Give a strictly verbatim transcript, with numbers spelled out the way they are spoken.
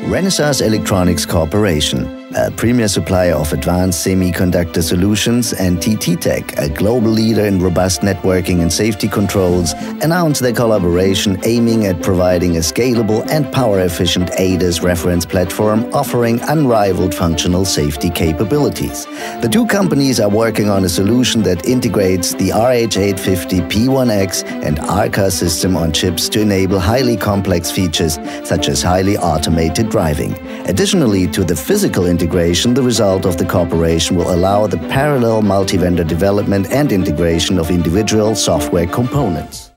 Renesas Electronics Corporation, a premier supplier of advanced semiconductor solutions, and T T Tech, a global leader in robust networking and safety controls, announced their collaboration aiming at providing a scalable and power-efficient A D A S reference platform offering unrivaled functional safety capabilities. The two companies are working on a solution that integrates the R H eight fifty P one X and ARCA system on chips to enable highly complex features such as highly automated driving. Additionally to the physical integration, the result of the cooperation will allow the parallel multi-vendor development and integration of individual software components.